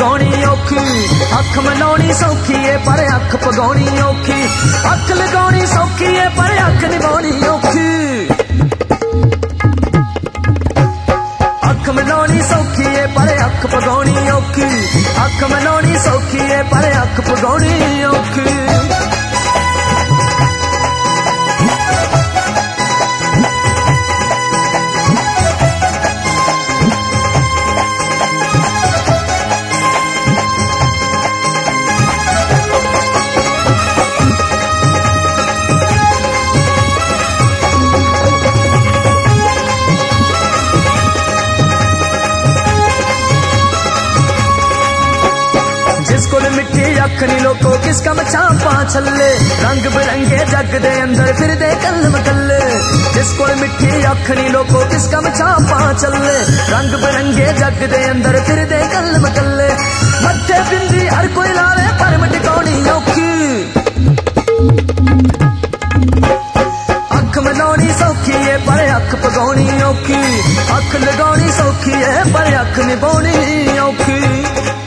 पगाउणी औखी अख मनाउणी सौखी है पर अख पगाउणी औखी अख लगाउणी सौखी है पर अख निभाउणी औखी अख मनाउणी सौखी है पर अख पगाउणी औखी अख मनाउणी सौखी है पर अख पगाउणी औखी जिसको मिट्टी अख नी लोको किसका मचापा छल्ले रंग बिरंगे जग दे अंदर फिर दे कलम कल्ले जिसको मिट्टी अख नी लोको किसका मचापा चले रंग बिरंगे जग दे अंदर फिर दे कलम कल्ले मत्थे बिंदी हर कोई लावे पर मटकाउणी औखी अख मनाउणी सौखी है पर अख पगाउणी औखी अख लगाउणी सौखी है पर अख निभाउणी औखी